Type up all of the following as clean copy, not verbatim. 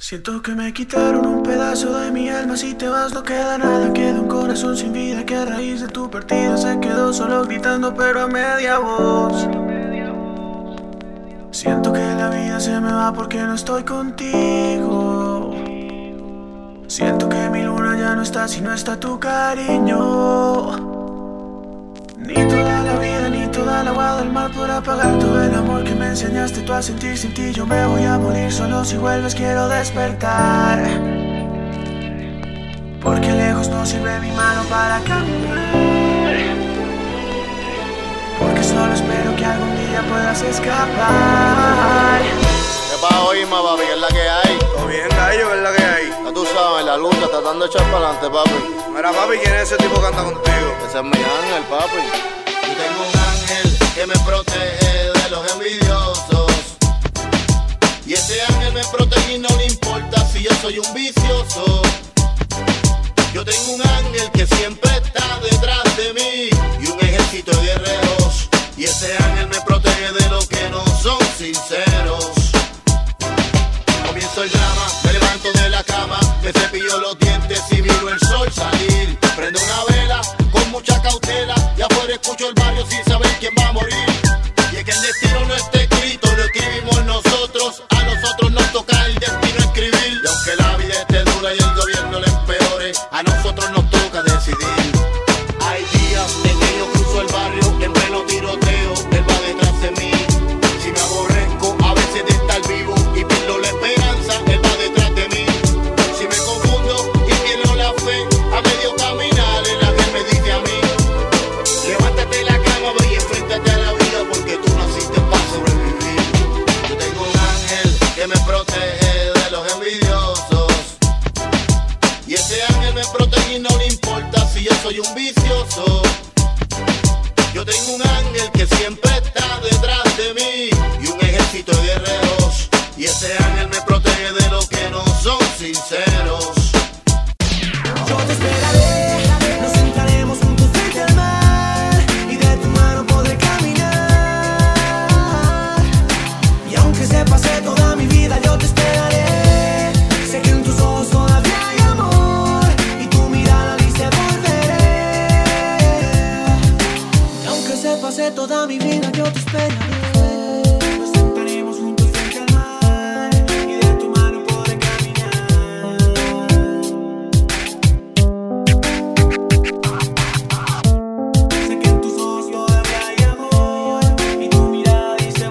Siento que me quitaron un pedazo de mi alma. Si te vas no queda nada, queda un corazón sin vida que a raíz de tu partida se quedó solo gritando pero a media voz. Siento que la vida se me va porque no estoy contigo. Siento que mi luna ya no está si no está tu cariño. Ni toda la vida ni toda el agua del mar podrá pagar todo el amor que me enseñaste tú a sentir. Sin ti yo me voy a morir, solo si vuelves quiero despertar. Porque lejos no sirve mi mano para caminar. Porque solo espero que algún día puedas escapar. ¿Qué pasa, Irma, papi? ¿Qué es la que hay? Todo bien, gallo, ¿qué es la que hay? Ya tú sabes, la lucha, tratando de echar para adelante, papi. Mira, papi, ¿quién es ese tipo que anda contigo? Ese es mi ángel, papi. Yo tengo un ángel que me protege de los envidiosos. Y ese ángel me protege y no le importa si yo soy un vicioso. Yo tengo un ángel que siempre está detrás de mí y un ejército de guerreros. Y ese ángel me protege de los que no son sinceros. Comienzo el drama, me levanto de la cama, me cepillo los dientes y miro el sol salir. Prendo una vela con mucha cautela y afuera escucho el barrio sin saber quién va a morir. Y es que el destino no está escrito, lo escribimos nosotros. A nosotros nos toca el destino escribir. Y aunque la vida esté dura y el gobierno le empeore, a nosotros nos toca decidir. Hay días en que yo cruzo el barrio en pleno tiroteo, él va detrás de mí. Si me aborrezco a veces de estar vivo y pierdo la esperanza, él va detrás de mí. Si me confundo y pierdo la fe, a medio caminar el ángel me dice a mí: levántate de la cama, ve y enfréntate a la vida, porque tú naciste para sobrevivir. Yo tengo un ángel que me protege de los envidiosos. Y ese ángel me protege y no le importa si yo soy un vicioso. Yo tengo un ángel que siempre está detrás de mí y un ejército de guerreros. Y ese ángel me protege de los que no son sinceros. Yo te esperaré, nos sentaremos juntos frente al mar y de tu mano podré caminar. Y aunque se pase toda mi vida yo te esperaré. Sé que en tus ojos todavía hay amor y tu mirada dice volveré. Y aunque se pase toda mi vida yo te esperaré. Nos sentaremos juntos frente al mar y de tu mano podré caminar. Sé que en tus ojos todavía hay amor y tu mirada dice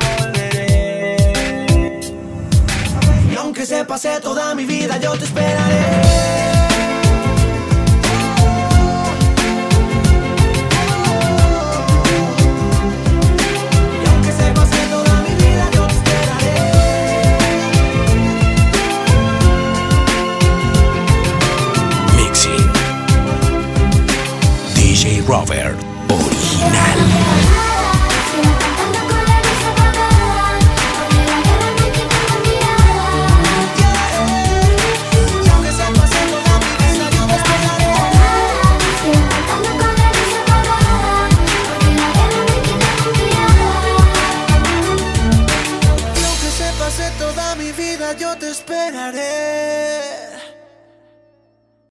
volveré. Y aunque se pase toda mi vida yo te esperaré.